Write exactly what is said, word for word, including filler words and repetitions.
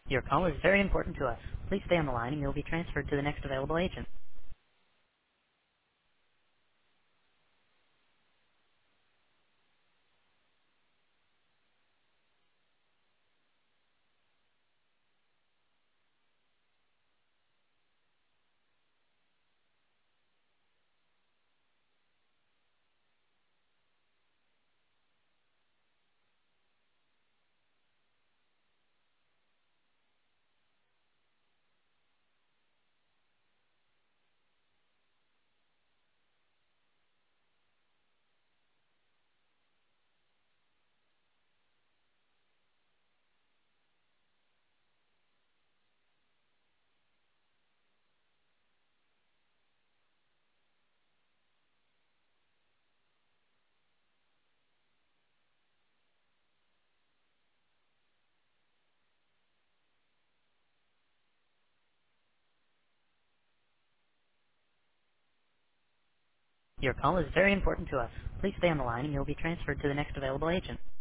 Your call is very important to us. Please stay on the line and you'll be transferred to the next available agent. Your call is very important to us. Please stay on the line and you'll be transferred to the next available agent.